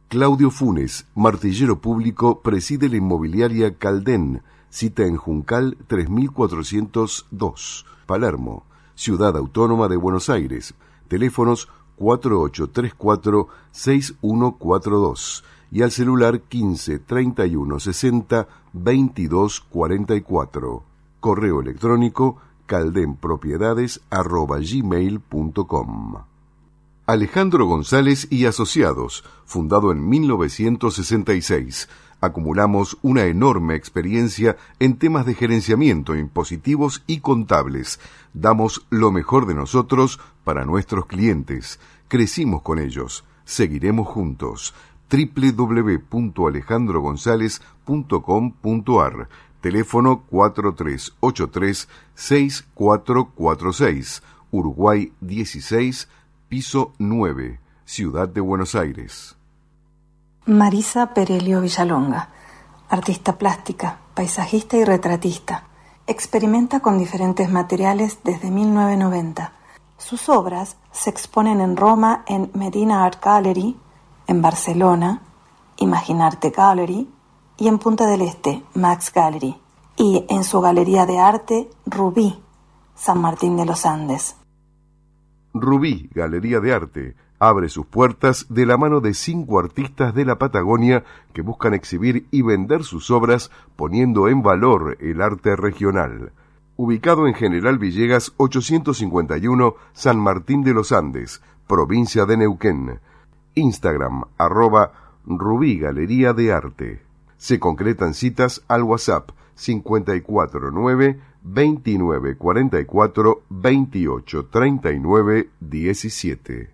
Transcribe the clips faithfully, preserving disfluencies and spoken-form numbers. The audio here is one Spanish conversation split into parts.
Claudio Funes, martillero público, preside la inmobiliaria Caldén, cita en Juncal tres mil cuatrocientos dos, Palermo, Ciudad Autónoma de Buenos Aires, teléfonos cuatro ocho tres cuatro seis uno cuatro dos y al celular quince treinta y uno sesenta veintidós cuarenta y cuatro. Correo electrónico caldenpropiedades arroba gmail punto com. Alejandro González y Asociados, fundado en mil novecientos sesenta y seis. Acumulamos una enorme experiencia en temas de gerenciamiento, impositivos y contables. Damos lo mejor de nosotros para nuestros clientes. Crecimos con ellos. Seguiremos juntos. doble u doble u doble u punto alejandro gonzález punto com punto a r. Teléfono cuatro tres ocho tres seis cuatro cuatro seis. Uruguay dieciséis, piso nueve, Ciudad de Buenos Aires. Marisa Perelio Villalonga, artista plástica, paisajista y retratista. Experimenta con diferentes materiales desde mil novecientos noventa. Sus obras se exponen en Roma en Medina Art Gallery, en Barcelona, Imaginarte Gallery, y en Punta del Este, Max Gallery, y en su galería de arte Rubí, San Martín de los Andes. Rubí, Galería de Arte, abre sus puertas de la mano de cinco artistas de la Patagonia que buscan exhibir y vender sus obras poniendo en valor el arte regional. Ubicado en General Villegas ochocientos cincuenta y uno, San Martín de los Andes, provincia de Neuquén. Instagram, arroba Rubí Galería de Arte. Se concretan citas al WhatsApp cincuenta y cuatro nueve, veintinueve cuarenta y cuatro, veintiocho treinta y nueve diecisiete.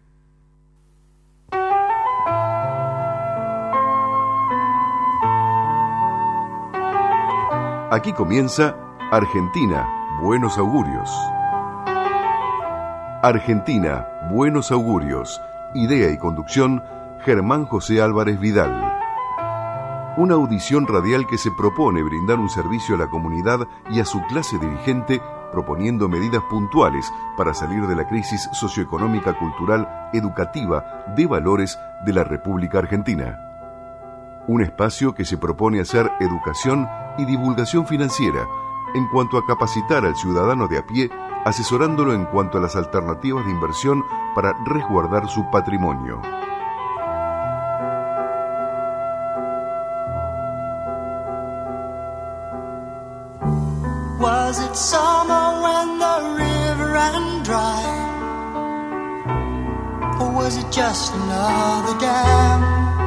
Aquí comienza Argentina, Buenos Augurios. Argentina, Buenos Augurios. Idea y conducción, Germán José Álvarez Vidal. Una audición radial que se propone brindar un servicio a la comunidad y a su clase dirigente, proponiendo medidas puntuales para salir de la crisis socioeconómica, cultural, educativa, de valores de la República Argentina. Un espacio que se propone hacer educación y divulgación financiera en cuanto a capacitar al ciudadano de a pie, asesorándolo en cuanto a las alternativas de inversión para resguardar su patrimonio. Was it summer when the river ran dry? Or was it just another dam?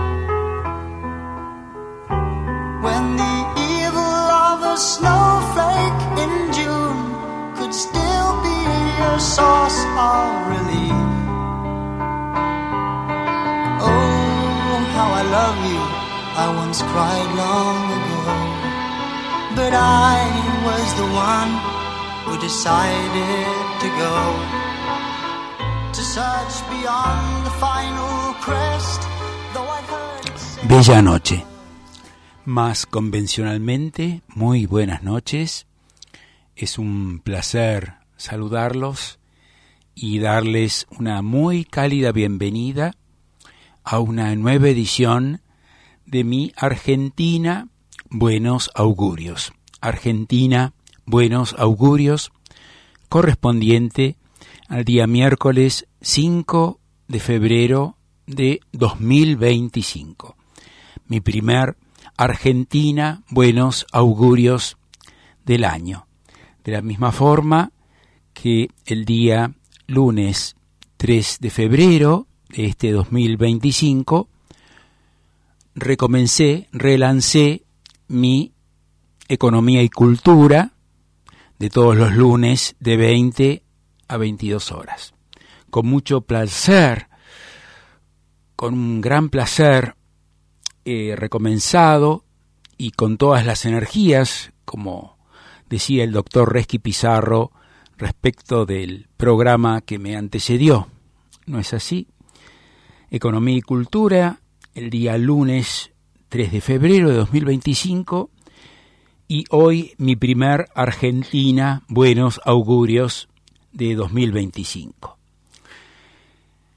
When the evil of a snowflake in June could still be a source of relief. Oh, how I love you, I once cried long ago. But I was the one who decided to go to search beyond the final crest, though I heard. Bella noche. Más convencionalmente, muy buenas noches. Es un placer saludarlos y darles una muy cálida bienvenida a una nueva edición de mi Argentina Buenos Augurios. Argentina Buenos Augurios, correspondiente al día miércoles cinco de febrero de dos mil veinticinco. Mi primer Argentina Buenos Augurios del año. De la misma forma que el día lunes tres de febrero de este dos mil veinticinco recomencé, relancé mi Economía y Cultura de todos los lunes de veinte a veintidós horas. Con mucho placer, con un gran placer, he recomenzado y con todas las energías, como decía el doctor Resqui Pizarro respecto del programa que me antecedió. ¿No es así? Economía y Cultura, el día lunes tres de febrero de dos mil veinticinco, y hoy mi primer Argentina Buenos Augurios de dos mil veinticinco.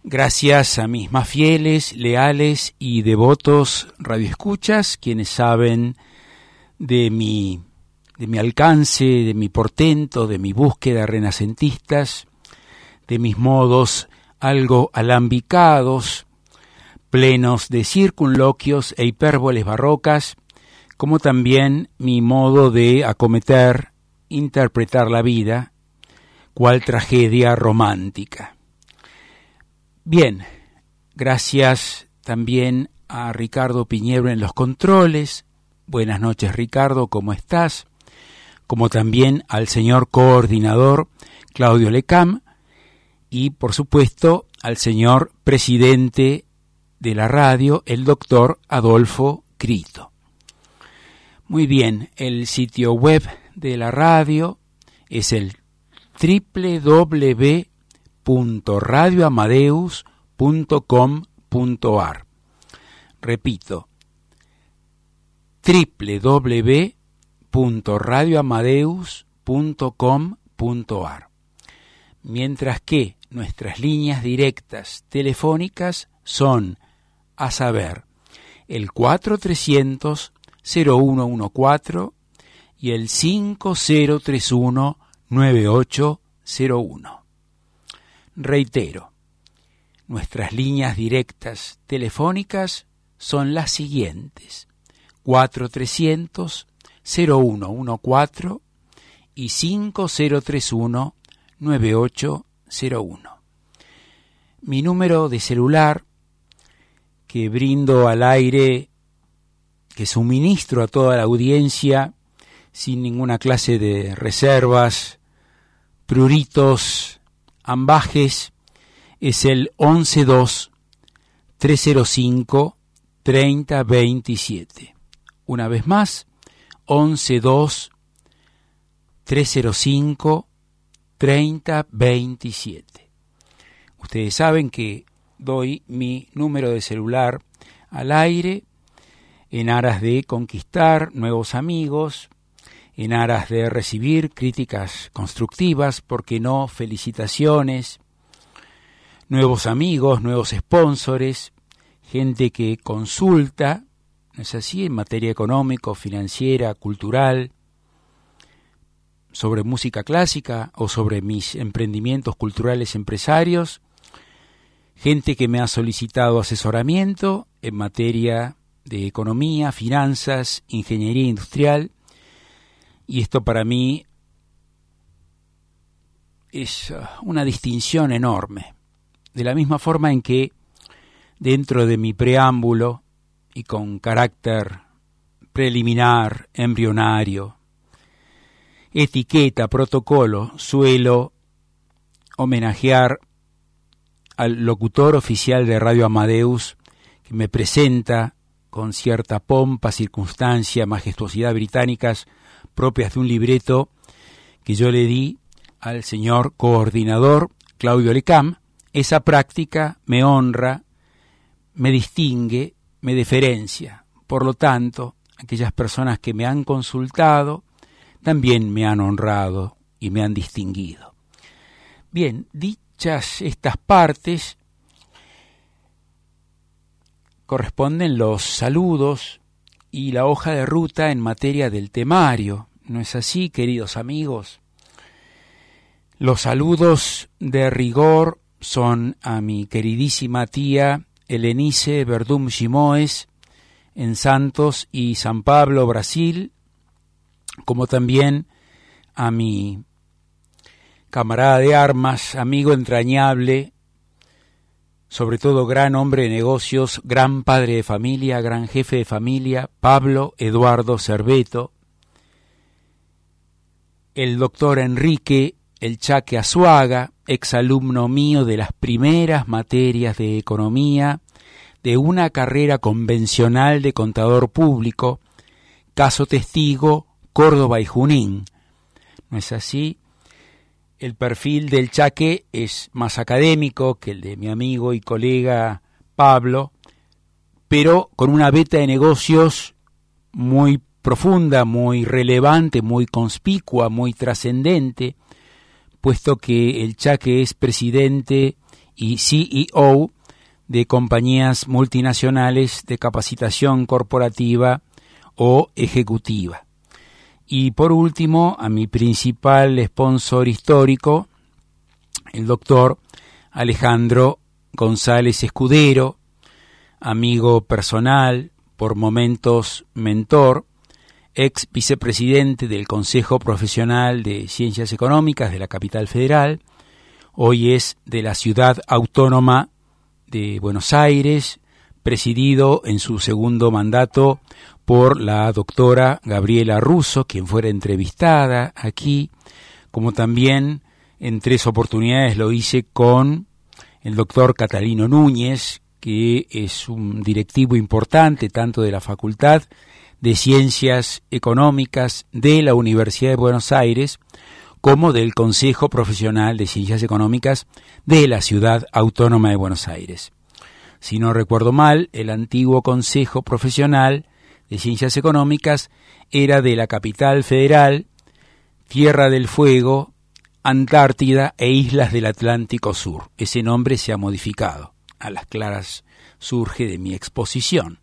Gracias a mis más fieles, leales y devotos radioescuchas, quienes saben de mi, de mi alcance, de mi portento, de mi búsqueda renacentistas, de mis modos algo alambicados, plenos de circunloquios e hipérboles barrocas, como también mi modo de acometer, interpretar la vida, cual tragedia romántica. Bien, gracias también a Ricardo Piñero en los controles. Buenas noches, Ricardo, ¿cómo estás? Como también al señor coordinador Claudio Lecam y, por supuesto, al señor presidente de la radio, el doctor Adolfo Crito. Muy bien, el sitio web de la radio es el doble u doble u doble u punto radio amadeus punto com punto a r. Repito, doble u doble u doble u punto radio amadeus punto com punto a r. Mientras que nuestras líneas directas telefónicas son, a saber, el cuatro trescientos cero uno uno cuatro y el cinco cero tres uno nueve ocho cero uno. Reitero, nuestras líneas directas telefónicas son las siguientes: cuatro trescientos cero uno uno cuatro y cinco cero tres uno nueve ocho cero uno. Mi número de celular, que brindo al aire, que suministro a toda la audiencia sin ninguna clase de reservas, pruritos, ambajes, es el once dos trescientos cinco treinta veintisiete. Una vez más, once dos trescientos cinco treinta veintisiete. Ustedes saben que doy mi número de celular al aire en aras de conquistar nuevos amigos, en aras de recibir críticas constructivas, ¿por qué no felicitaciones, nuevos amigos, nuevos sponsores, gente que consulta, ¿no es así?, en materia económica, financiera, cultural, sobre música clásica o sobre mis emprendimientos culturales empresarios, gente que me ha solicitado asesoramiento en materia de economía, finanzas, ingeniería industrial, y esto para mí es una distinción enorme. De la misma forma en que dentro de mi preámbulo y con carácter preliminar, embrionario, etiqueta, protocolo, suelo homenajear al locutor oficial de Radio Amadeus, que me presenta con cierta pompa, circunstancia, majestuosidad británicas propias de un libreto que yo le di al señor coordinador Claudio Lecam. Esa práctica me honra, me distingue, me deferencia. Por lo tanto, aquellas personas que me han consultado también me han honrado y me han distinguido. Bien, dichas estas partes, corresponden los saludos y la hoja de ruta en materia del temario. ¿No es así, queridos amigos? Los saludos de rigor son a mi queridísima tía Helenice Verdum Gimoes en Santos y San Pablo, Brasil, como también a mi camarada de armas, amigo entrañable, sobre todo gran hombre de negocios, gran padre de familia, gran jefe de familia, Pablo Eduardo Cerveto, el doctor Enrique El Chaque Azuaga, exalumno mío de las primeras materias de economía, de una carrera convencional de contador público, caso testigo, Córdoba y Junín. ¿No es así? El perfil del Chaque es más académico que el de mi amigo y colega Pablo, pero con una beta de negocios muy profunda, muy relevante, muy conspicua, muy trascendente, puesto que el Chaque es presidente y C E O de compañías multinacionales de capacitación corporativa o ejecutiva. Y por último, a mi principal sponsor histórico, el doctor Alejandro González Escudero, amigo personal, por momentos mentor, ex vicepresidente del Consejo Profesional de Ciencias Económicas de la Capital Federal, hoy es de la Ciudad Autónoma de Buenos Aires, presidido en su segundo mandato por la doctora Gabriela Russo, quien fuera entrevistada aquí, como también en tres oportunidades lo hice con el doctor Catalino Núñez, que es un directivo importante tanto de la Facultad de Ciencias Económicas de la Universidad de Buenos Aires, como del Consejo Profesional de Ciencias Económicas de la Ciudad Autónoma de Buenos Aires. Si no recuerdo mal, el antiguo Consejo Profesional de Ciencias Económicas era de la Capital Federal, Tierra del Fuego, Antártida e Islas del Atlántico Sur. Ese nombre se ha modificado. A las claras surge de mi exposición.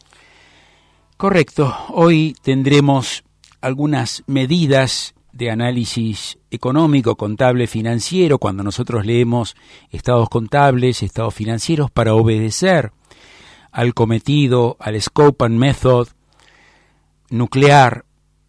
Correcto, hoy tendremos algunas medidas de análisis económico, contable, financiero, cuando nosotros leemos estados contables, estados financieros, para obedecer al cometido, al scope and method nuclear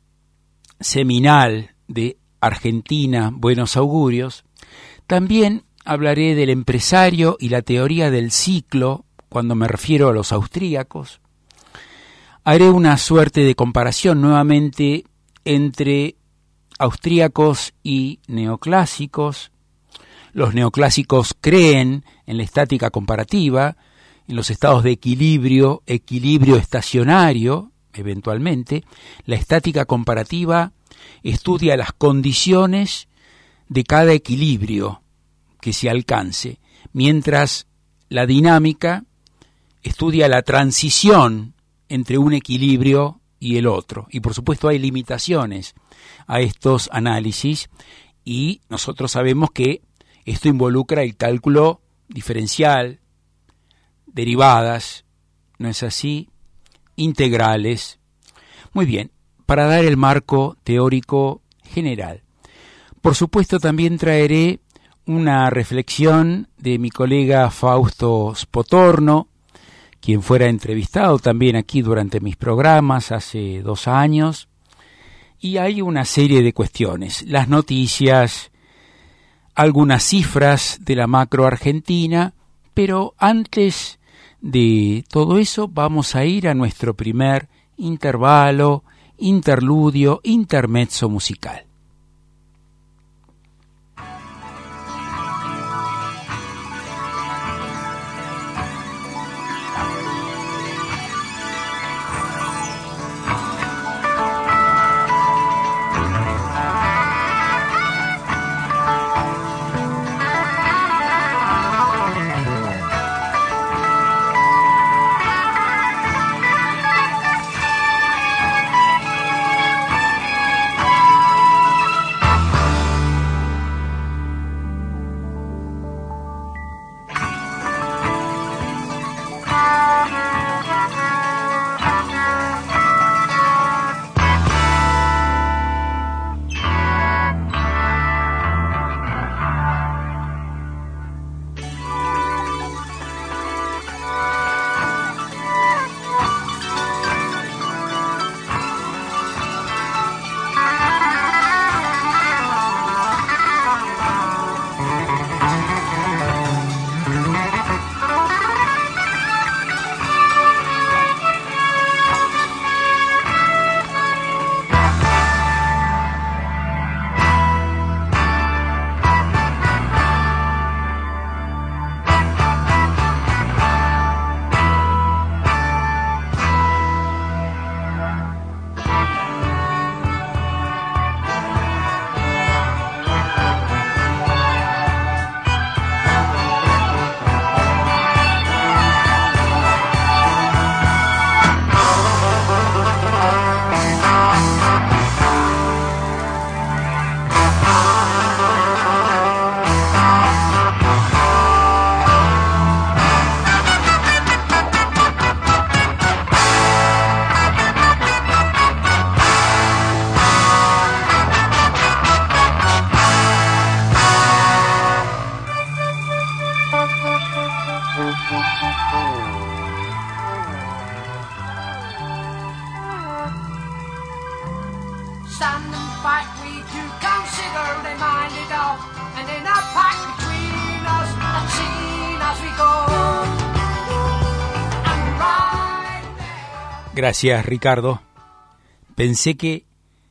seminal de Argentina, Buenos Augurios. También hablaré del empresario y la teoría del ciclo, cuando me refiero a los austríacos. Haré una suerte de comparación nuevamente entre austríacos y neoclásicos. Los neoclásicos creen en la estática comparativa, en los estados de equilibrio, equilibrio estacionario, eventualmente. La estática comparativa estudia las condiciones de cada equilibrio que se alcance, mientras la dinámica estudia la transición entre un equilibrio y el otro. Y por supuesto hay limitaciones a estos análisis y nosotros sabemos que esto involucra el cálculo diferencial, derivadas, ¿no es así?, integrales. Muy bien, para dar el marco teórico general. Por supuesto también traeré una reflexión de mi colega Fausto Spotorno, quien fuera entrevistado también aquí durante mis programas hace dos años, y hay una serie de cuestiones, las noticias, algunas cifras de la macro argentina, pero antes de todo eso vamos a ir a nuestro primer intervalo, interludio, intermezzo musical. Gracias, Ricardo. Pensé que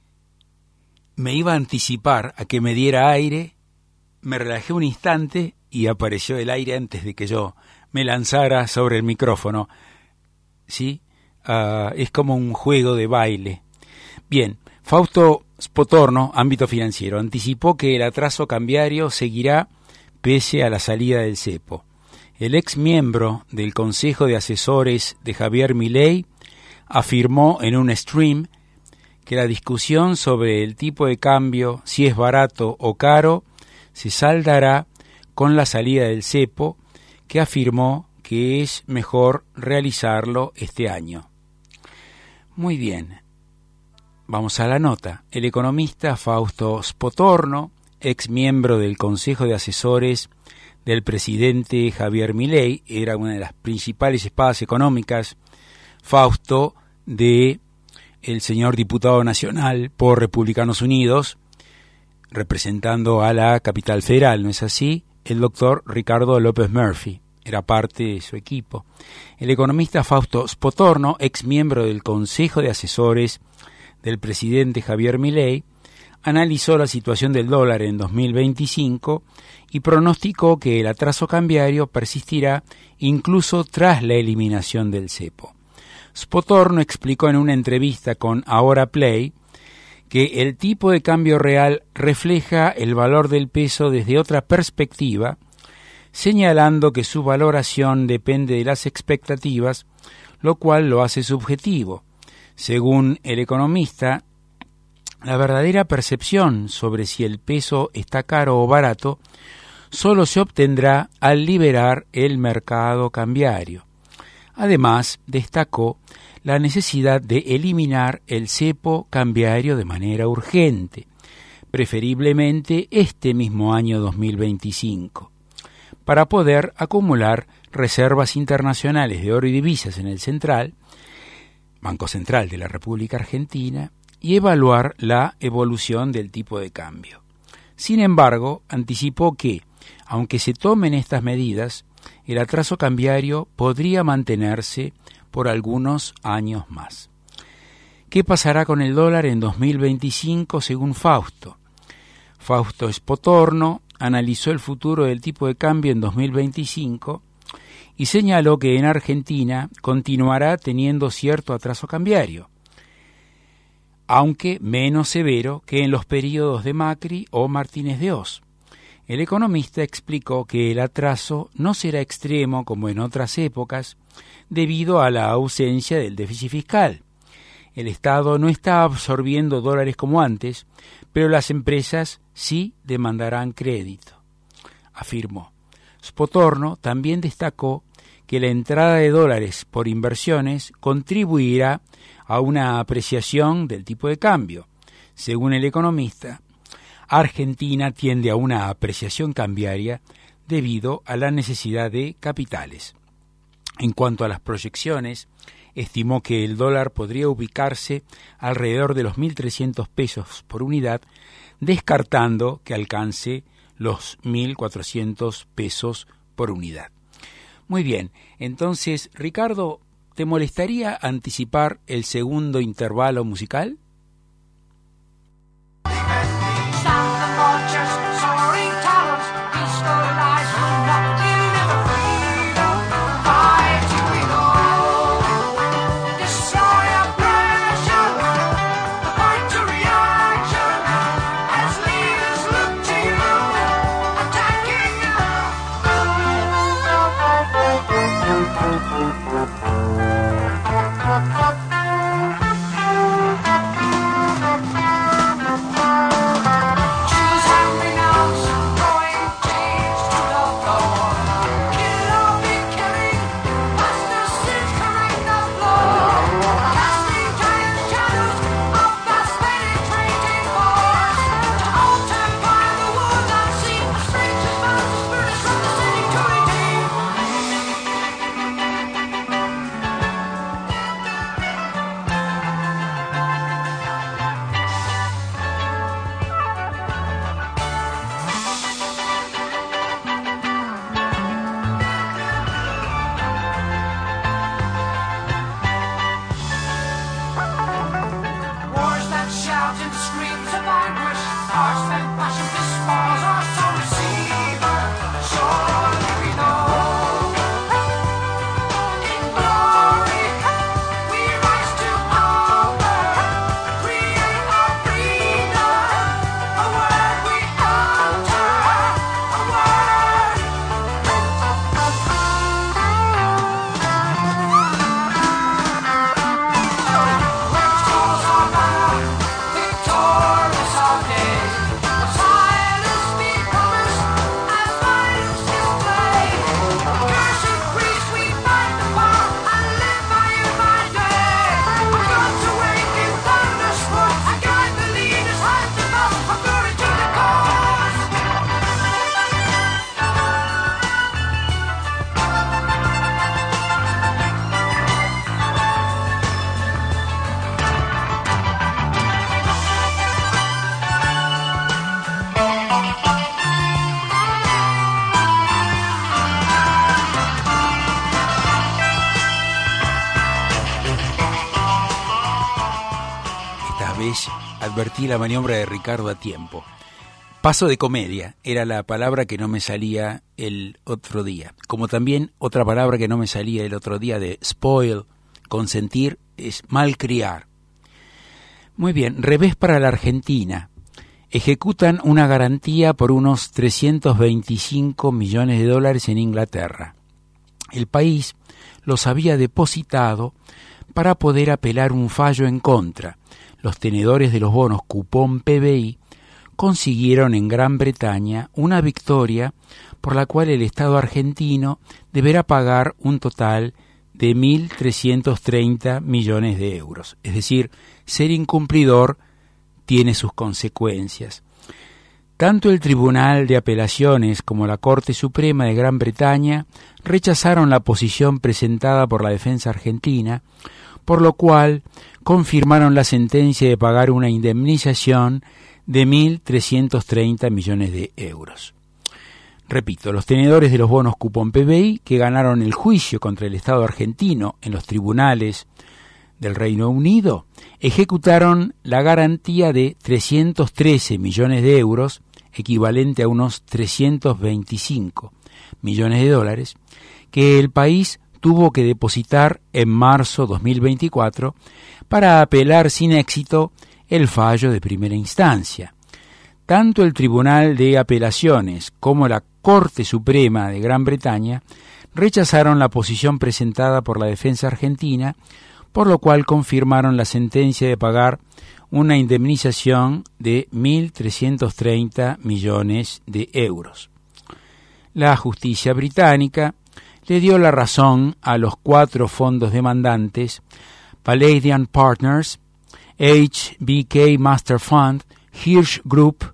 me iba a anticipar a que me diera aire, me relajé un instante y apareció el aire antes de que yo me lanzara sobre el micrófono. ¿Sí? Uh, es como un juego de baile. Bien, Fausto Spotorno, ámbito financiero, anticipó que el atraso cambiario seguirá pese a la salida del cepo. El ex miembro del Consejo de Asesores de Javier Milei afirmó en un stream que la discusión sobre el tipo de cambio, si es barato o caro, se saldará con la salida del cepo, que afirmó que es mejor realizarlo este año. Muy bien, vamos a la nota. El economista Fausto Spotorno, ex miembro del Consejo de Asesores del presidente Javier Milei, era una de las principales espadas económicas, Fausto, de el señor diputado nacional por Republicanos Unidos, representando a la capital federal, ¿no es así? El doctor Ricardo López Murphy era parte de su equipo. El economista Fausto Spotorno, ex miembro del Consejo de Asesores del presidente Javier Milei, analizó la situación del dólar en dos mil veinticinco y pronosticó que el atraso cambiario persistirá incluso tras la eliminación del cepo. Spotorno explicó en una entrevista con Ahora Play que el tipo de cambio real refleja el valor del peso desde otra perspectiva, señalando que su valoración depende de las expectativas, lo cual lo hace subjetivo. Según el economista, la verdadera percepción sobre si el peso está caro o barato solo se obtendrá al liberar el mercado cambiario. Además, destacó la necesidad de eliminar el cepo cambiario de manera urgente, preferiblemente este mismo año dos mil veinticinco, para poder acumular reservas internacionales de oro y divisas en el Central, Banco Central de la República Argentina, y evaluar la evolución del tipo de cambio. Sin embargo, anticipó que, aunque se tomen estas medidas, el atraso cambiario podría mantenerse por algunos años más. ¿Qué pasará con el dólar en dos mil veinticinco según Fausto? Fausto Spotorno analizó el futuro del tipo de cambio en dos mil veinticinco y señaló que en Argentina continuará teniendo cierto atraso cambiario, aunque menos severo que en los periodos de Macri o Martínez de Oz. El economista explicó que el atraso no será extremo como en otras épocas debido a la ausencia del déficit fiscal. El Estado no está absorbiendo dólares como antes, pero las empresas sí demandarán crédito, afirmó. Spotorno también destacó que la entrada de dólares por inversiones contribuirá a una apreciación del tipo de cambio. Según el economista, Argentina tiende a una apreciación cambiaria debido a la necesidad de capitales. En cuanto a las proyecciones, estimó que el dólar podría ubicarse alrededor de los mil trescientos pesos por unidad, descartando que alcance los mil cuatrocientos pesos por unidad. Muy bien, entonces, Ricardo, ¿te molestaría anticipar el segundo intervalo musical? ¿ves? Advertí la maniobra de Ricardo a tiempo. Paso de comedia era la palabra que no me salía el otro día. Como también otra palabra que no me salía el otro día de spoil, consentir, es malcriar. Muy bien, revés para la Argentina. Ejecutan una garantía por unos trescientos veinticinco millones de dólares en Inglaterra. El país los había depositado para poder apelar un fallo en contra. Los tenedores de los bonos cupón P B I consiguieron en Gran Bretaña una victoria por la cual el Estado argentino deberá pagar un total de mil trescientos treinta millones de euros. Es decir, ser incumplidor tiene sus consecuencias. Tanto el Tribunal de Apelaciones como la Corte Suprema de Gran Bretaña rechazaron la posición presentada por la defensa argentina, por lo cual confirmaron la sentencia de pagar una indemnización de mil trescientos treinta millones de euros. Repito, los tenedores de los bonos cupón P B I, que ganaron el juicio contra el Estado argentino en los tribunales del Reino Unido, ejecutaron la garantía de trescientos trece millones de euros, equivalente a unos trescientos veinticinco millones de dólares, que el país tuvo que depositar en marzo dos mil veinticuatro para apelar sin éxito el fallo de primera instancia. Tanto el Tribunal de Apelaciones como la Corte Suprema de Gran Bretaña rechazaron la posición presentada por la defensa argentina, por lo cual confirmaron la sentencia de pagar una indemnización de mil trescientos treinta millones de euros. La justicia británica le dio la razón a los cuatro fondos demandantes, Palladian Partners, H B K Master Fund, Hirsch Group,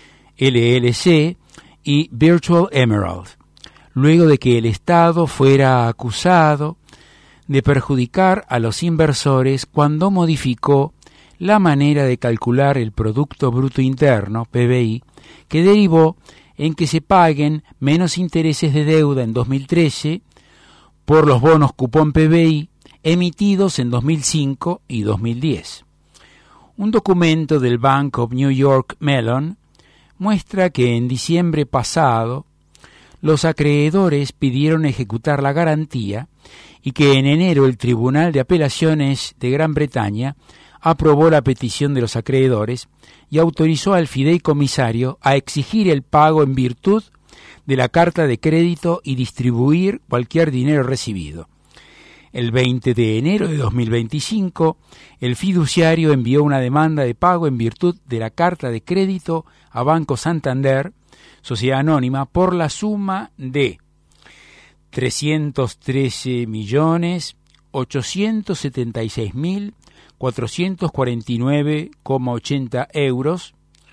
L L C y Virtual Emerald, luego de que el Estado fuera acusado de perjudicar a los inversores cuando modificó la manera de calcular el Producto Bruto Interno, P B I, que derivó en que se paguen menos intereses de deuda en dos mil trece por los bonos cupón P B I emitidos en dos mil cinco y dos mil diez. Un documento del Bank of New York Mellon muestra que en diciembre pasado los acreedores pidieron ejecutar la garantía y que en enero el Tribunal de Apelaciones de Gran Bretaña aprobó la petición de los acreedores y autorizó al fideicomisario a exigir el pago en virtud de la carta de crédito y distribuir cualquier dinero recibido. El veinte de enero de dos mil veinticinco, el fiduciario envió una demanda de pago en virtud de la carta de crédito a Banco Santander, sociedad anónima, por la suma de trescientos trece millones ochocientos setenta y seis mil cuatrocientos cuarenta y nueve coma ochenta euros,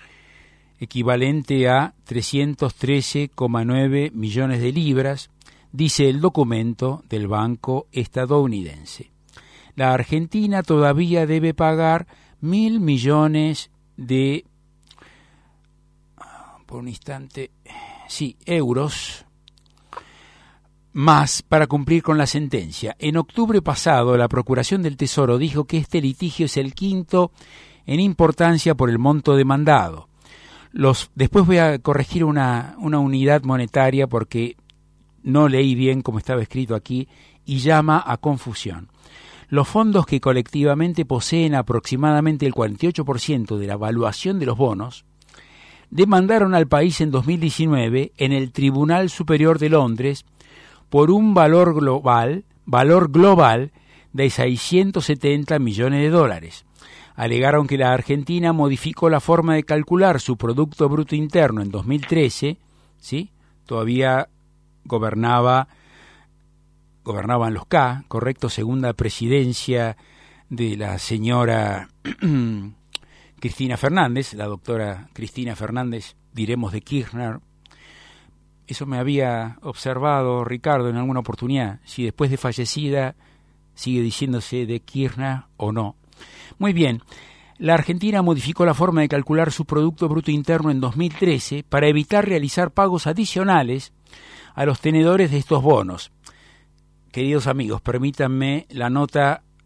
equivalente a trescientos trece coma nueve millones de libras, dice el documento del banco estadounidense. La Argentina todavía debe pagar mil millones de, por un instante, sí, euros, más para cumplir con la sentencia. En octubre pasado, la Procuración del Tesoro dijo que este litigio es el quinto en importancia por el monto demandado. Los, después voy a corregir una, una unidad monetaria porque no leí bien como estaba escrito aquí y llama a confusión. Los fondos que colectivamente poseen aproximadamente el cuarenta y ocho por ciento de la valuación de los bonos demandaron al país en dos mil diecinueve en el Tribunal Superior de Londres por un valor global, valor global de seiscientos setenta millones de dólares. Alegaron que la Argentina modificó la forma de calcular su Producto Bruto Interno en dos mil trece, ¿sí? Todavía gobernaba, gobernaban los K, correcto, segunda presidencia de la señora Cristina Fernández, la doctora Cristina Fernández, diremos de Kirchner. Eso me había observado Ricardo en alguna oportunidad, si después de fallecida sigue diciéndose de Kirchner o no. Muy bien, la Argentina modificó la forma de calcular su Producto Bruto Interno en dos mil trece para evitar realizar pagos adicionales a los tenedores de estos bonos. Queridos amigos, permítanme la nota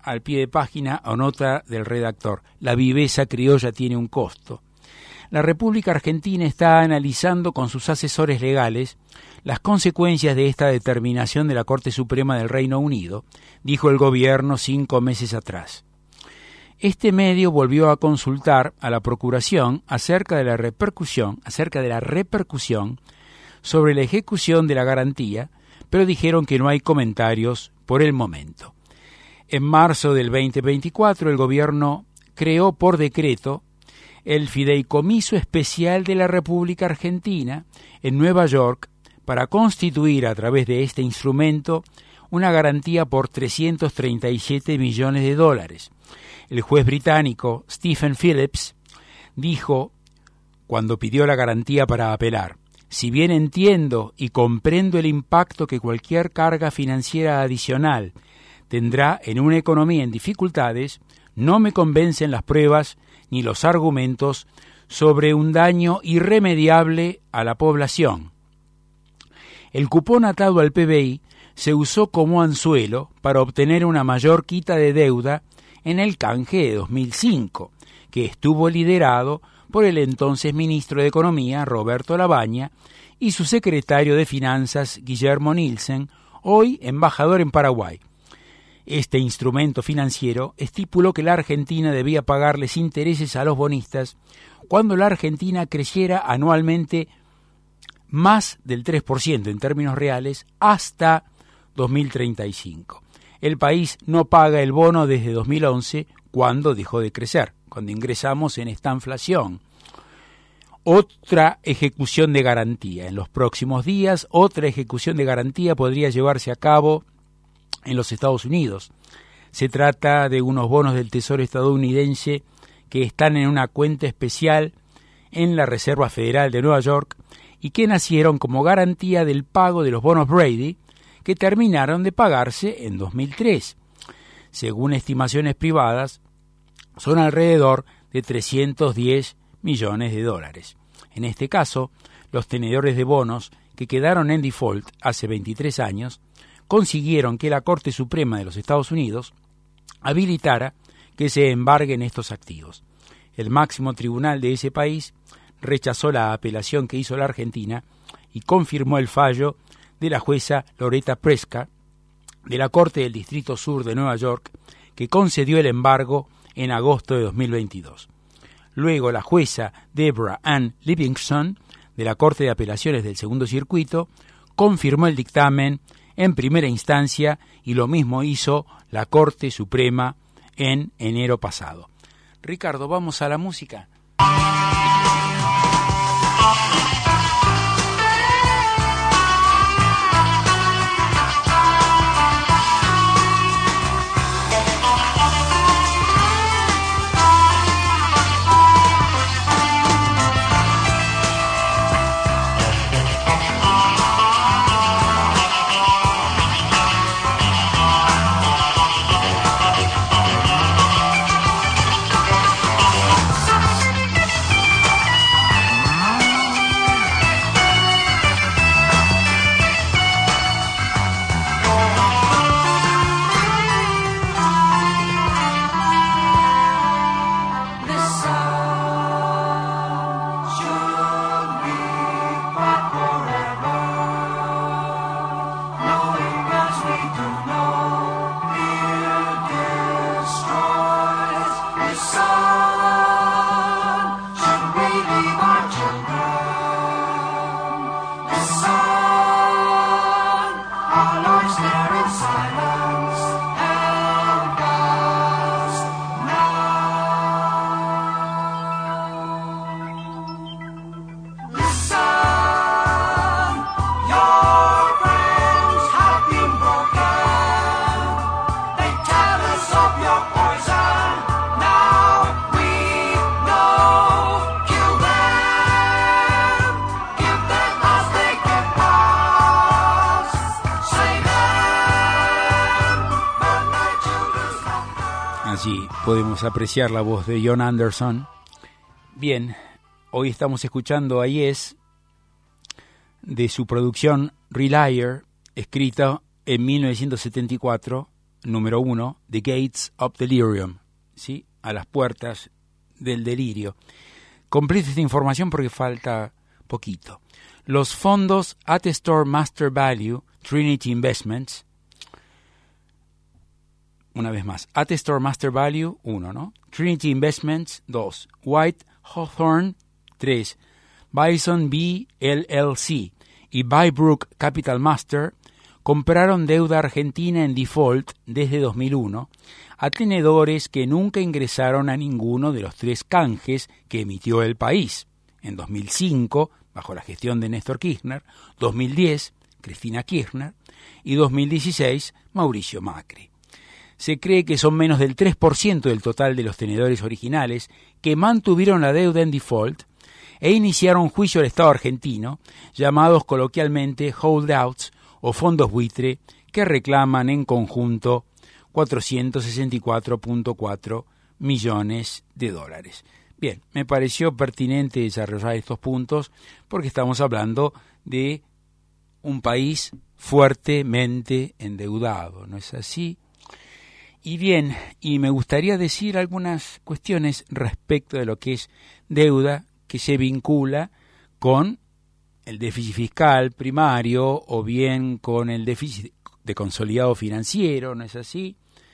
al pie de página o nota del redactor. La viveza criolla tiene un costo. La República Argentina está analizando con sus asesores legales las consecuencias de esta determinación de la Corte Suprema del Reino Unido, dijo el gobierno cinco meses atrás. Este medio volvió a consultar a la Procuración acerca de la repercusión, acerca de la repercusión sobre la ejecución de la garantía, pero dijeron que no hay comentarios por el momento. En marzo del veinte veinticuatro, el gobierno creó por decreto el Fideicomiso Especial de la República Argentina en Nueva York para constituir a través de este instrumento una garantía por trescientos treinta y siete millones de dólares. El juez británico Stephen Phillips dijo, cuando pidió la garantía para apelar: si bien entiendo y comprendo el impacto que cualquier carga financiera adicional tendrá en una economía en dificultades, no me convencen las pruebas ni los argumentos sobre un daño irremediable a la población. El cupón atado al P B I se usó como anzuelo para obtener una mayor quita de deuda en el canje de dos mil cinco, que estuvo liderado por el entonces ministro de Economía, Roberto Labaña, y su secretario de Finanzas, Guillermo Nielsen, hoy embajador en Paraguay. Este instrumento financiero estipuló que la Argentina debía pagarles intereses a los bonistas cuando la Argentina creciera anualmente más del tres por ciento en términos reales hasta dos mil treinta y cinco. El país no paga el bono desde dos mil once, cuando dejó de crecer, cuando ingresamos en esta inflación. Otra ejecución de garantía. En los próximos días, otra ejecución de garantía podría llevarse a cabo en los Estados Unidos. Se trata de unos bonos del Tesoro estadounidense que están en una cuenta especial en la Reserva Federal de Nueva York y que nacieron como garantía del pago de los bonos Brady, que terminaron de pagarse en dos mil tres. Según estimaciones privadas, son alrededor de trescientos diez millones de dólares. En este caso, los tenedores de bonos que quedaron en default hace veintitrés años consiguieron que la Corte Suprema de los Estados Unidos habilitara que se embarguen estos activos. El máximo tribunal de ese país rechazó la apelación que hizo la Argentina y confirmó el fallo de la jueza Loretta Preska de la Corte del Distrito Sur de Nueva York, que concedió el embargo en agosto de dos mil veintidós. Luego la jueza Deborah Ann Livingston de la Corte de Apelaciones del Segundo Circuito confirmó el dictamen en primera instancia y lo mismo hizo la Corte Suprema en enero pasado. Ricardo, vamos a la música. Allí podemos apreciar la voz de Jon Anderson. Bien, hoy estamos escuchando a Yes de su producción Relier, escrita en mil novecientos setenta y cuatro número uno, The Gates of Delirium, ¿sí? A las puertas del delirio. Complete esta información porque falta poquito. Los fondos Atestor Master Value, Trinity Investments, una vez más, Atestor Master Value, uno, ¿no? Trinity Investments, dos. White Hawthorne, tres. Bison B L L C y Bybrook Capital Master compraron deuda argentina en default desde dos mil uno a tenedores que nunca ingresaron a ninguno de los tres canjes que emitió el país. En dos mil cinco, bajo la gestión de Néstor Kirchner, dos mil diez, Cristina Kirchner, y dos mil dieciséis, Mauricio Macri. Se cree que son menos del tres por ciento del total de los tenedores originales que mantuvieron la deuda en default e iniciaron un juicio al Estado argentino, llamados coloquialmente holdouts o fondos buitre, que reclaman en conjunto cuatrocientos sesenta y cuatro punto cuatro millones de dólares. Bien, me pareció pertinente desarrollar estos puntos porque estamos hablando de un país fuertemente endeudado, ¿no es así? Y bien, y me gustaría decir algunas cuestiones respecto de lo que es deuda que se vincula con el déficit fiscal primario o bien con el déficit de consolidado financiero, ¿no es así?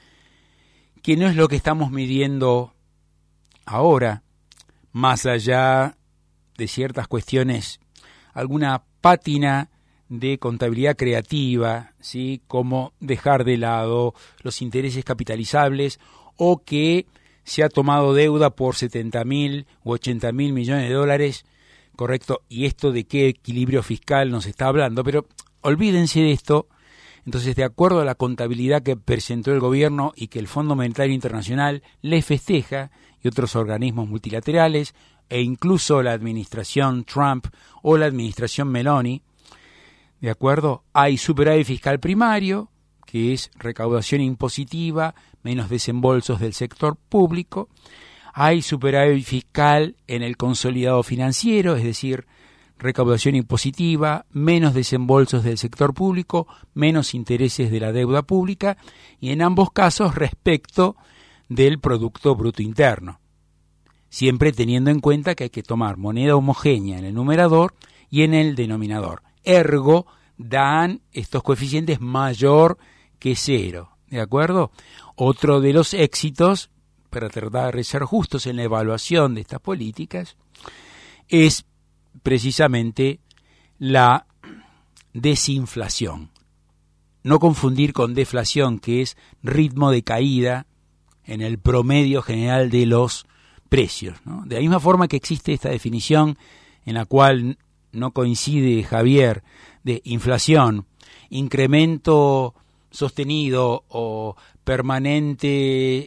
Que no es lo que estamos midiendo ahora, más allá de ciertas cuestiones, alguna pátina de contabilidad creativa, ¿sí? Como dejar de lado los intereses capitalizables o que se ha tomado deuda por setenta mil u ochenta mil millones de dólares, correcto, y esto de qué equilibrio fiscal nos está hablando, pero olvídense de esto. Entonces, de acuerdo a la contabilidad que presentó el gobierno y que el Fondo Monetario Internacional le festeja y otros organismos multilaterales e incluso la administración Trump o la administración Meloni, de acuerdo, hay superávit fiscal primario, que es recaudación impositiva menos desembolsos del sector público. Hay superávit fiscal en el consolidado financiero, es decir, recaudación impositiva, menos desembolsos del sector público, menos intereses de la deuda pública, y en ambos casos respecto del Producto Bruto Interno. Siempre teniendo en cuenta que hay que tomar moneda homogénea en el numerador y en el denominador. Ergo, dan estos coeficientes mayor que cero, ¿de acuerdo? Otro de los éxitos, para tratar de ser justos en la evaluación de estas políticas, es precisamente la desinflación. No confundir con deflación, que es ritmo de caída en el promedio general de los precios, ¿no? De la misma forma que existe esta definición en la cual no coincide Javier, de inflación, incremento sostenido o permanente,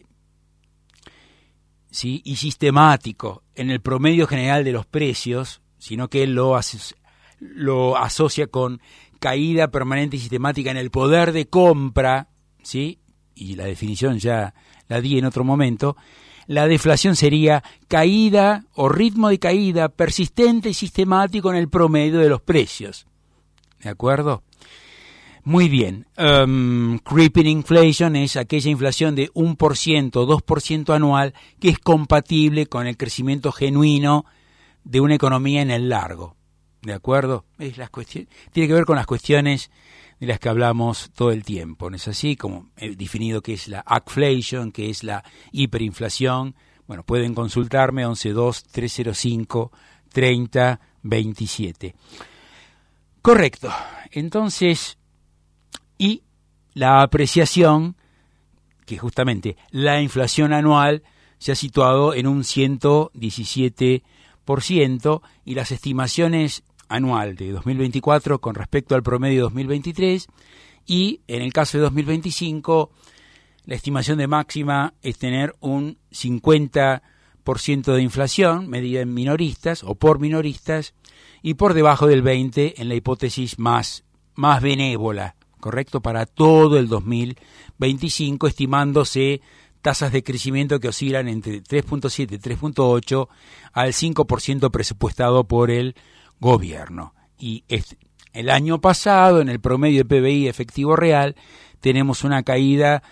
¿sí? Y sistemático en el promedio general de los precios, sino que él lo, aso- lo asocia con caída permanente y sistemática en el poder de compra, ¿sí? Y la definición ya la di en otro momento. La deflación sería caída o ritmo de caída persistente y sistemático en el promedio de los precios. ¿De acuerdo? Muy bien. Um, creeping inflation es aquella inflación de uno por ciento, dos por ciento anual que es compatible con el crecimiento genuino de una economía en el largo. ¿De acuerdo? Es las cuestiones, tiene que ver con las cuestiones de las que hablamos todo el tiempo, ¿no es así? Como he definido que es la agflation, que es la hiperinflación. Bueno, pueden consultarme once dos tres cero cinco treinta veintisiete. Correcto. Entonces, y la apreciación, que justamente la inflación anual se ha situado en un ciento diecisiete por ciento y las estimaciones anual de dos mil veinticuatro con respecto al promedio de dos mil veintitrés, y en el caso de dos mil veinticinco la estimación de máxima es tener un cincuenta por ciento de inflación medida en minoristas o por minoristas y por debajo del veinte por ciento en la hipótesis más, más benévola, correcto, para todo el dos mil veinticinco, estimándose tasas de crecimiento que oscilan entre tres punto siete y tres punto ocho al cinco por ciento presupuestado por el gobierno. Y este, el año pasado, en el promedio de P B I efectivo real, tenemos una caída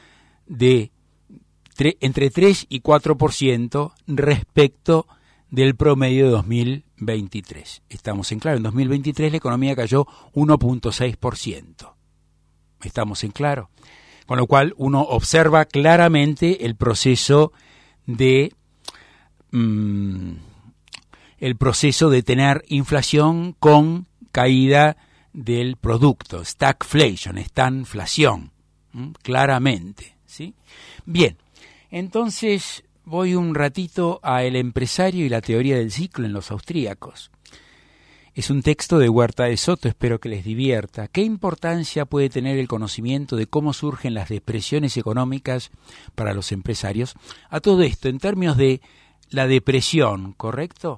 de tre, entre tres y cuatro por ciento respecto del promedio de dos mil veintitrés. Estamos en claro, en dos mil veintitrés la economía cayó uno punto seis por ciento. Estamos en claro. Con lo cual uno observa claramente el proceso de mmm, el proceso de tener inflación con caída del producto, stagflation, estagflación, ¿m? claramente, ¿sí? Bien, entonces voy un ratito a El empresario y la teoría del ciclo en los austríacos. Es un texto de Huerta de Soto, espero que les divierta. ¿Qué importancia puede tener el conocimiento de cómo surgen las depresiones económicas para los empresarios? A todo esto, en términos de la depresión, ¿correcto?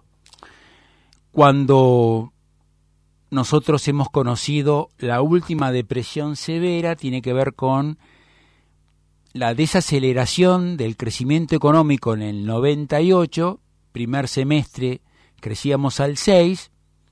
Cuando nosotros hemos conocido la última depresión severa, tiene que ver con la desaceleración del crecimiento económico en el noventa y ocho, primer semestre crecíamos al seis,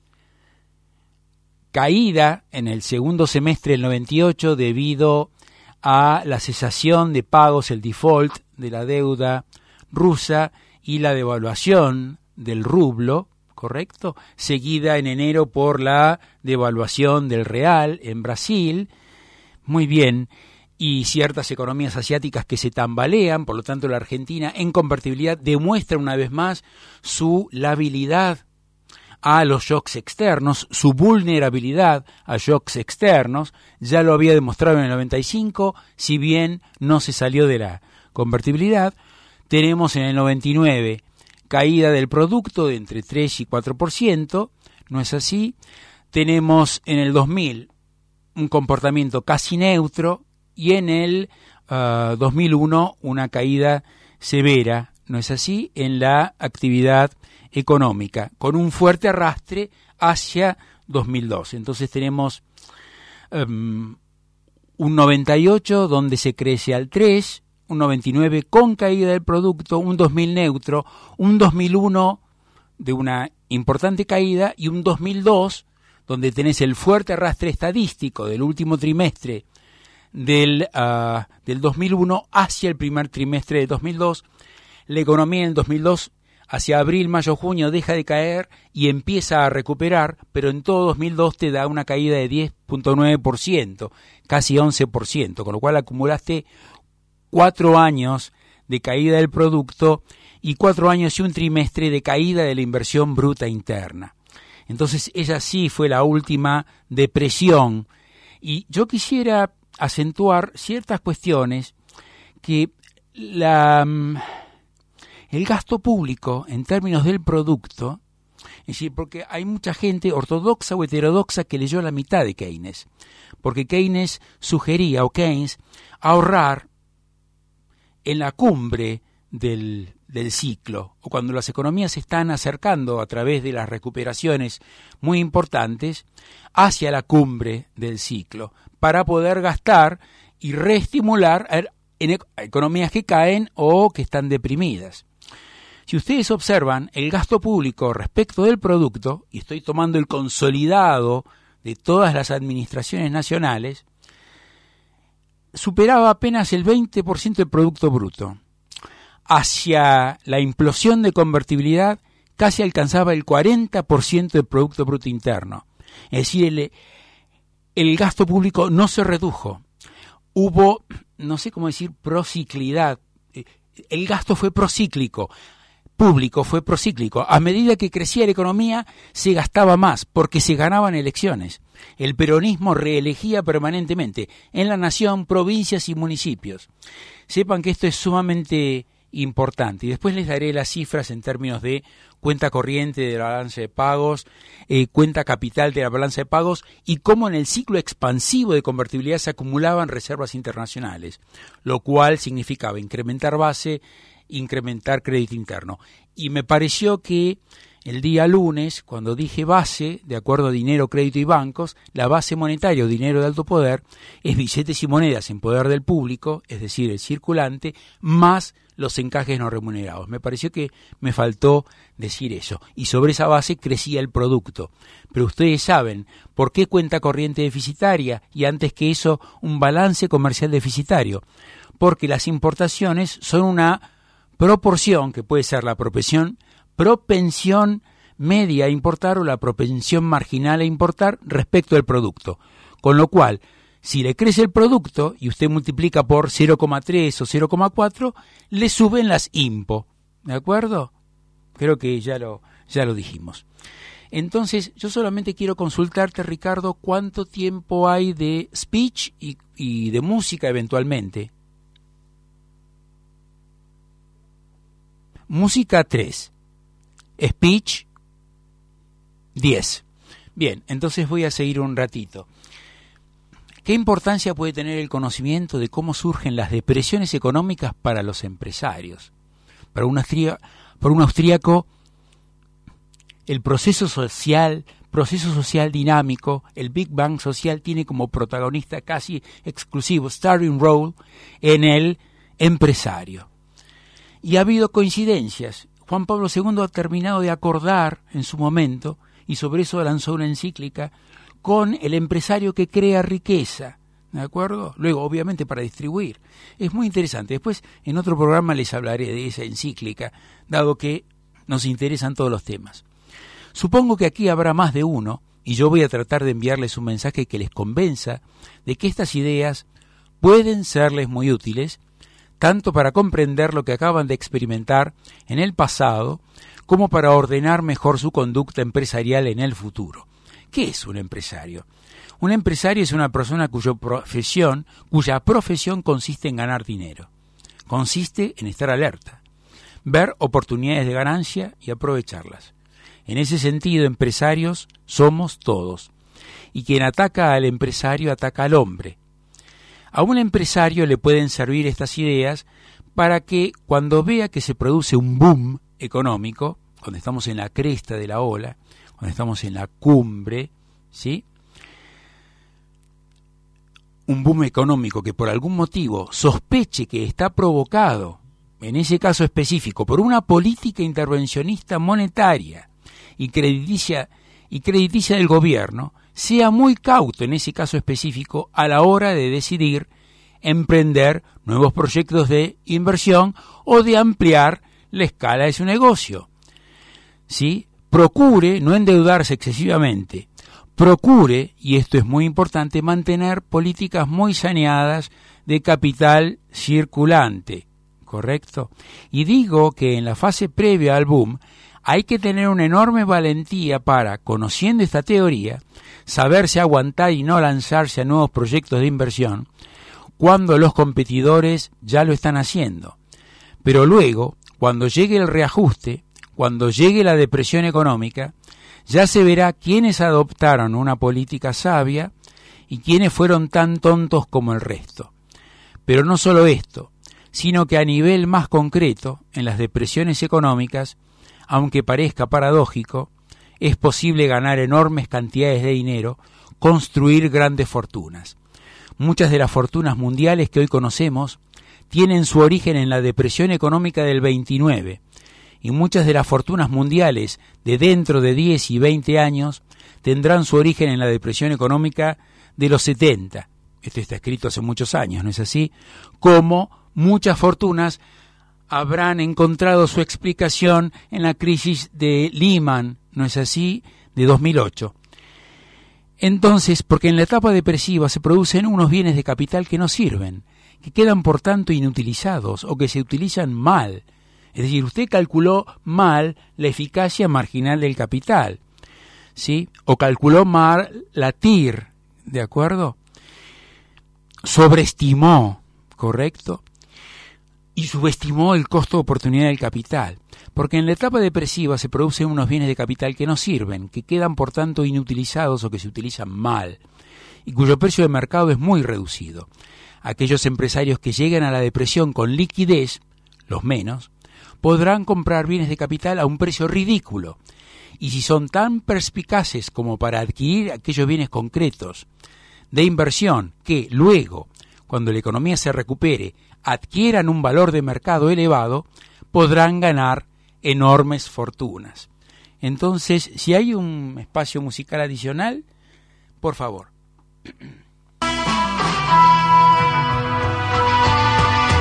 caída en el segundo semestre del noventa y ocho debido a la cesación de pagos, el default de la deuda rusa y la devaluación del rublo, ¿correcto? Seguida en enero por la devaluación del real en Brasil. Muy bien. Y ciertas economías asiáticas que se tambalean, por lo tanto la Argentina en convertibilidad demuestra una vez más su labilidad a los shocks externos, su vulnerabilidad a shocks externos. Ya lo había demostrado en el noventa y cinco, si bien no se salió de la convertibilidad. Tenemos en el noventa y nueve caída del producto de entre tres y cuatro por ciento, ¿no es así? Tenemos en el dos mil un comportamiento casi neutro y en el uh, dos mil uno una caída severa, ¿no es así?, en la actividad económica, con un fuerte arrastre hacia dos mil dos. Entonces tenemos um, un noventa y ocho donde se crece al tres, un noventa y nueve con caída del producto, un dos mil neutro, un dos mil uno de una importante caída y un dos mil dos donde tenés el fuerte arrastre estadístico del último trimestre del, uh, del dos mil uno hacia el primer trimestre de dos mil dos. La economía en el dos mil dos, hacia abril, mayo, junio, deja de caer y empieza a recuperar, pero en todo dos mil dos te da una caída de diez punto nueve por ciento, casi once por ciento, con lo cual acumulaste cuatro años de caída del producto y cuatro años y un trimestre de caída de la inversión bruta interna. Entonces esa sí fue la última depresión. Y yo quisiera acentuar ciertas cuestiones que la, el gasto público en términos del producto, es decir, porque hay mucha gente ortodoxa o heterodoxa que leyó la mitad de Keynes, porque Keynes sugería, o Keynes, ahorrar en la cumbre del, del ciclo, o cuando las economías se están acercando a través de las recuperaciones muy importantes hacia la cumbre del ciclo, para poder gastar y reestimular en economías que caen o que están deprimidas. Si ustedes observan el gasto público respecto del producto, y estoy tomando el consolidado de todas las administraciones nacionales, superaba apenas el veinte por ciento del Producto Bruto. Hacia la implosión de convertibilidad casi alcanzaba el cuarenta por ciento del Producto Bruto Interno. Es decir, el, el gasto público no se redujo. Hubo, no sé cómo decir, prociclidad. El gasto fue procíclico. Público fue procíclico. A medida que crecía la economía, se gastaba más, porque se ganaban elecciones. El peronismo reelegía permanentemente en la nación, provincias y municipios. Sepan que esto es sumamente importante. Y después les daré las cifras en términos de cuenta corriente de la balanza de pagos, eh, cuenta capital de la balanza de pagos y cómo en el ciclo expansivo de convertibilidad se acumulaban reservas internacionales, lo cual significaba incrementar base, incrementar crédito interno. Y me pareció que el día lunes, cuando dije base, de acuerdo a dinero, crédito y bancos, la base monetaria o dinero de alto poder es billetes y monedas en poder del público, es decir, el circulante, más los encajes no remunerados. Me pareció que me faltó decir eso. Y sobre esa base crecía el producto. Pero ustedes saben por qué cuenta corriente deficitaria y antes que eso un balance comercial deficitario. porque las importaciones son una proporción, que puede ser la propensión, propensión media a importar o la propensión marginal a importar respecto del producto. Con lo cual, si le crece el producto y usted multiplica por cero coma tres o cero coma cuatro, le suben las impo. ¿De acuerdo? Creo que ya lo, ya lo dijimos. Entonces, yo solamente quiero consultarte, Ricardo, cuánto tiempo hay de speech y, y de música eventualmente. Música tres. Speech diez. Bien, entonces voy a seguir un ratito. ¿Qué importancia puede tener el conocimiento de cómo surgen las depresiones económicas para los empresarios? Para un, austria, para un austríaco, el proceso social, proceso social dinámico, el Big Bang social tiene como protagonista casi exclusivo, starring role, en el empresario. Y ha habido coincidencias. Juan Pablo segundo ha terminado de acordar en su momento, y sobre eso lanzó una encíclica, con el empresario que crea riqueza, ¿de acuerdo? Luego, obviamente, para distribuir. Es muy interesante. Después, en otro programa les hablaré de esa encíclica, dado que nos interesan todos los temas. Supongo que aquí habrá más de uno, y yo voy a tratar de enviarles un mensaje que les convenza de que estas ideas pueden serles muy útiles, tanto para comprender lo que acaban de experimentar en el pasado, como para ordenar mejor su conducta empresarial en el futuro. ¿Qué es un empresario? Un empresario es una persona cuya profesión, cuya profesión consiste en ganar dinero. Consiste en estar alerta, ver oportunidades de ganancia y aprovecharlas. En ese sentido, empresarios somos todos. Y quien ataca al empresario ataca al hombre. A un empresario le pueden servir estas ideas para que cuando vea que se produce un boom económico, cuando estamos en la cresta de la ola, cuando estamos en la cumbre, ¿sí? Un boom económico que por algún motivo sospeche que está provocado, en ese caso específico, por una política intervencionista monetaria y crediticia, y crediticia del gobierno, sea muy cauto en ese caso específico a la hora de decidir emprender nuevos proyectos de inversión o de ampliar la escala de su negocio. ¿Sí? Procure no endeudarse excesivamente. Procure, y esto es muy importante, mantener políticas muy saneadas de capital circulante, ¿correcto? Y digo que en la fase previa al boom hay que tener una enorme valentía para, conociendo esta teoría, saberse aguantar y no lanzarse a nuevos proyectos de inversión cuando los competidores ya lo están haciendo. Pero luego, cuando llegue el reajuste, cuando llegue la depresión económica, ya se verá quiénes adoptaron una política sabia y quiénes fueron tan tontos como el resto. Pero no solo esto, sino que a nivel más concreto, en las depresiones económicas, aunque parezca paradójico, es posible ganar enormes cantidades de dinero, construir grandes fortunas. Muchas de las fortunas mundiales que hoy conocemos tienen su origen en la depresión económica del veintinueve, y muchas de las fortunas mundiales de dentro de diez y veinte años tendrán su origen en la depresión económica de los setenta. Esto está escrito hace muchos años, ¿no es así? Como muchas fortunas habrán encontrado su explicación en la crisis de Lehman, ¿no es así?, de dos mil ocho. Entonces, porque en la etapa depresiva se producen unos bienes de capital que no sirven, que quedan por tanto inutilizados o que se utilizan mal. Es decir, usted calculó mal la eficacia marginal del capital, ¿sí? O calculó mal la T I R, ¿de acuerdo? Sobreestimó, ¿correcto? Y subestimó el costo de oportunidad del capital. Porque en la etapa depresiva se producen unos bienes de capital que no sirven, que quedan por tanto inutilizados o que se utilizan mal, y cuyo precio de mercado es muy reducido. Aquellos empresarios que llegan a la depresión con liquidez, los menos, podrán comprar bienes de capital a un precio ridículo. Y si son tan perspicaces como para adquirir aquellos bienes concretos de inversión que luego, cuando la economía se recupere, adquieran un valor de mercado elevado, podrán ganar enormes fortunas. Entonces, si hay un espacio musical adicional, por favor.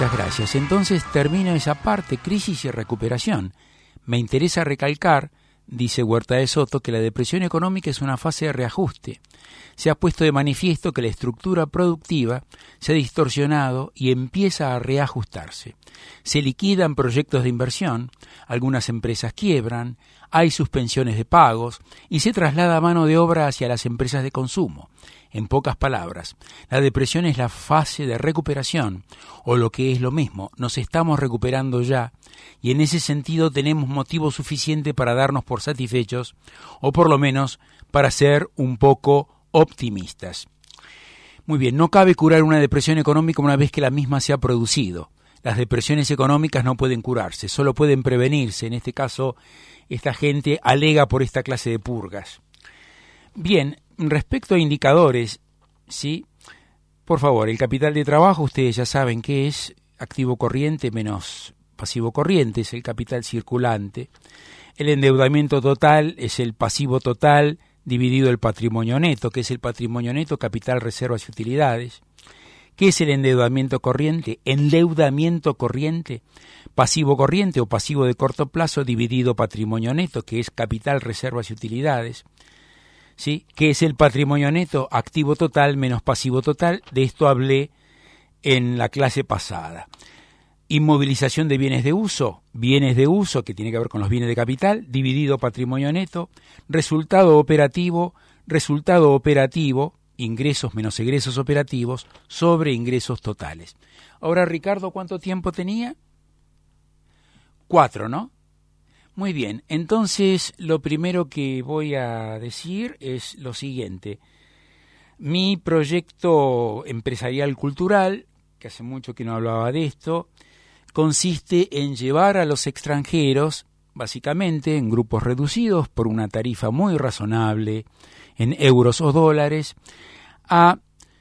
muchas gracias. Entonces termino esa parte, crisis y recuperación. Me interesa recalcar, dice Huerta de Soto, que la depresión económica es una fase de reajuste. Se ha puesto de manifiesto que la estructura productiva se ha distorsionado y empieza a reajustarse. Se liquidan proyectos de inversión, algunas empresas quiebran, hay suspensiones de pagos y se traslada mano de obra hacia las empresas de consumo. En pocas palabras, la depresión es la fase de recuperación, o lo que es lo mismo, nos estamos recuperando ya, y en ese sentido tenemos motivo suficiente para darnos por satisfechos, o por lo menos para ser un poco optimistas. Muy bien, no cabe curar una depresión económica una vez que la misma se ha producido. Las depresiones económicas no pueden curarse, solo pueden prevenirse. En este caso, esta gente alega por esta clase de purgas. Bien, respecto a indicadores, ¿sí? Por favor, el capital de trabajo, ustedes ya saben qué es, activo corriente menos pasivo corriente, es el capital circulante. El endeudamiento total es el pasivo total dividido el patrimonio neto, que es el patrimonio neto, capital, reservas y utilidades. ¿Qué es el endeudamiento corriente? Endeudamiento corriente, pasivo corriente o pasivo de corto plazo dividido patrimonio neto, que es capital, reservas y utilidades. ¿Sí? ¿Qué es el patrimonio neto? Activo total menos pasivo total. De esto hablé en la clase pasada. Inmovilización de bienes de uso, bienes de uso, que tiene que ver con los bienes de capital, dividido patrimonio neto, resultado operativo, resultado operativo, ingresos menos egresos operativos, sobre ingresos totales. Ahora, Ricardo, ¿cuánto tiempo tenía? Cuatro, ¿no? Muy bien, entonces lo primero que voy a decir es lo siguiente. Mi proyecto empresarial cultural, que hace mucho que no hablaba de esto, consiste en llevar a los extranjeros, básicamente en grupos reducidos por una tarifa muy razonable, en euros o dólares, a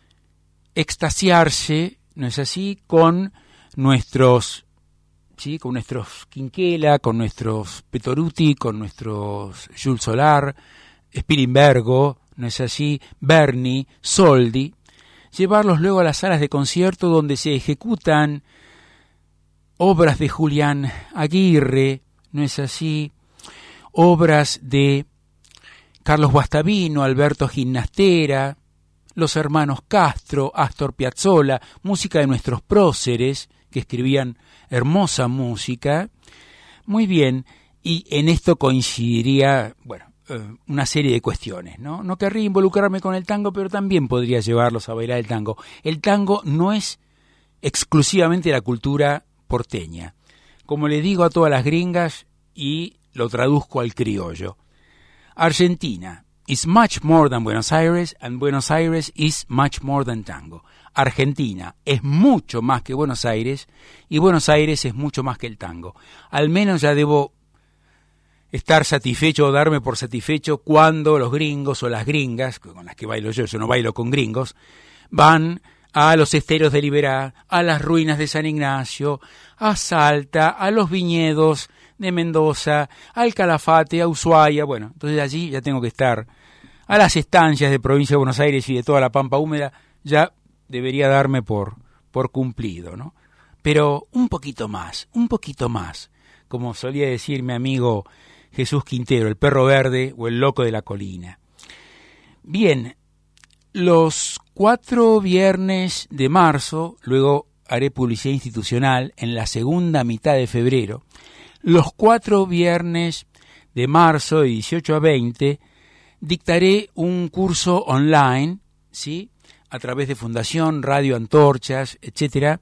extasiarse, ¿no es así?, con nuestros, ¿sí?, con nuestros Quinquela, con nuestros Petoruti, con nuestros Jules Solar, Spilimbergo, ¿no es así?, Berni, Soldi, llevarlos luego a las salas de concierto donde se ejecutan obras de Julián Aguirre, ¿no es así?, obras de Carlos Guastavino, Alberto Ginastera, los hermanos Castro, Astor Piazzolla, música de nuestros próceres, que escribían hermosa música. Muy bien, y en esto coincidiría, bueno, eh, una serie de cuestiones, ¿no? No querría involucrarme con el tango, pero también podría llevarlos a bailar el tango. El tango no es exclusivamente la cultura porteña. Como le digo a todas las gringas, y lo traduzco al criollo, Argentina is much more than Buenos Aires, and Buenos Aires is much more than tango. Argentina es mucho más que Buenos Aires, y Buenos Aires es mucho más que el tango. Al menos ya debo estar satisfecho o darme por satisfecho cuando los gringos o las gringas, con las que bailo yo, yo no bailo con gringos, van a los esteros de Liberá, a las ruinas de San Ignacio, a Salta, a los viñedos de Mendoza, al Calafate, a Ushuaia. Bueno, entonces allí ya tengo que estar. A las estancias de Provincia de Buenos Aires y de toda la Pampa Húmeda, ya debería darme por, por cumplido, ¿no? Pero un poquito más, un poquito más, como solía decir mi amigo Jesús Quintero, el perro verde o el loco de la colina. Bien, los cuatro viernes de marzo, luego haré publicidad institucional en la segunda mitad de febrero. Los cuatro viernes de marzo, de dieciocho a veinte, dictaré un curso online, ¿sí?, a través de Fundación, Radio Antorchas, etcétera,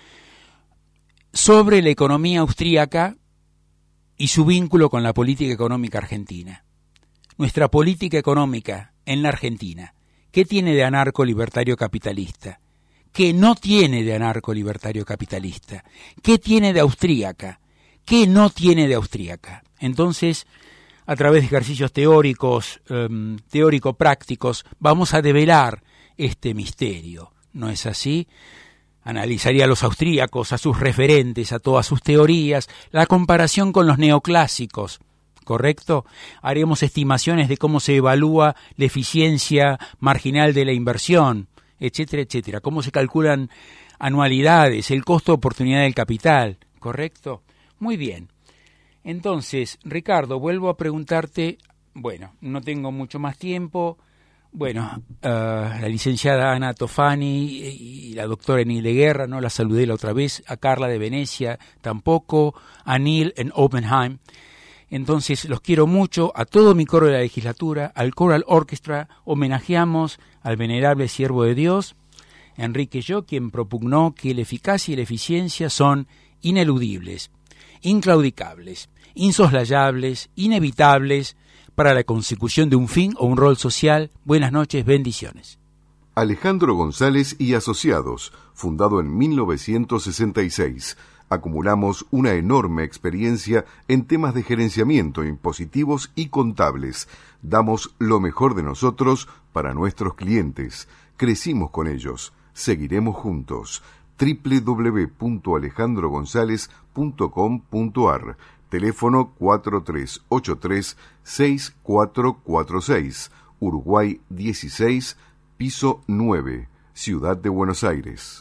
sobre la economía austríaca y su vínculo con la política económica argentina. Nuestra política económica en la Argentina, ¿qué tiene de anarco-libertario capitalista? ¿Qué no tiene de anarco-libertario capitalista? ¿Qué tiene de austríaca? ¿Qué no tiene de austríaca? Entonces, a través de ejercicios teóricos, um, teórico-prácticos, vamos a develar este misterio. ¿No es así? Analizaría a los austríacos, a sus referentes, a todas sus teorías, la comparación con los neoclásicos, ¿correcto? Haremos estimaciones de cómo se evalúa la eficiencia marginal de la inversión, etcétera, etcétera. Cómo se calculan anualidades, el costo de oportunidad del capital, ¿correcto? Muy bien. Entonces, Ricardo, vuelvo a preguntarte, bueno, no tengo mucho más tiempo. Bueno, uh, la licenciada Ana Tofani y, y la doctora Enil de Guerra, no la saludé la otra vez, a Carla de Venecia tampoco, a Neil en Oppenheim. Entonces, los quiero mucho, a todo mi coro de la legislatura, al Choral Orchestra, homenajeamos al venerable siervo de Dios, Enrique Yo, quien propugnó que la eficacia y la eficiencia son ineludibles, inclaudicables, insoslayables, inevitables, para la consecución de un fin o un rol social. Buenas noches, bendiciones. Alejandro González y Asociados, fundado en mil novecientos sesenta y seis. Acumulamos una enorme experiencia en temas de gerenciamiento, impositivos y contables. Damos lo mejor de nosotros para nuestros clientes. Crecimos con ellos. Seguiremos juntos. doble u doble u doble u punto alejandro gonzález punto com punto a r. Teléfono cuatro tres ocho tres seis cuatro cuatro seis, Uruguay dieciséis, piso nueve, Ciudad de Buenos Aires.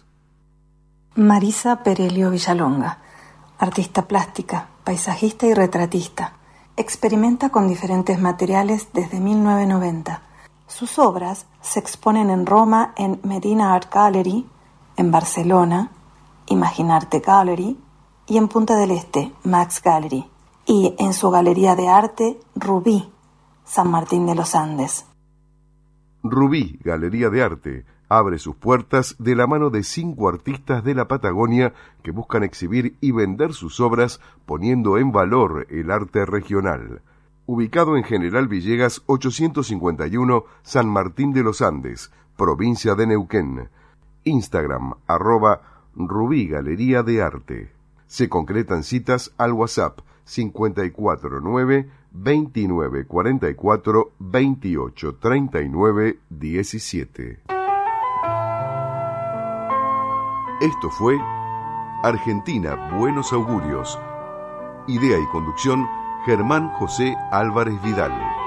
Marisa Perelio Villalonga, artista plástica, paisajista y retratista. Experimenta con diferentes materiales desde mil novecientos noventa. Sus obras se exponen en Roma en Medina Art Gallery, en Barcelona, Imaginarte Gallery, y en Punta del Este, Max Gallery, y en su galería de arte, Rubí, San Martín de los Andes. Rubí, Galería de Arte, abre sus puertas de la mano de cinco artistas de la Patagonia que buscan exhibir y vender sus obras poniendo en valor el arte regional. Ubicado en General Villegas ochocientos cincuenta y uno, San Martín de los Andes, provincia de Neuquén. Instagram, arroba Rubí Galería de Arte. Se concretan citas al WhatsApp cinco cuatro nueve, veintinueve cuarenta y cuatro, veintiocho treinta y nueve diecisiete. Esto fue Argentina Buenos Augurios. Idea y conducción Germán José Álvarez Vidal.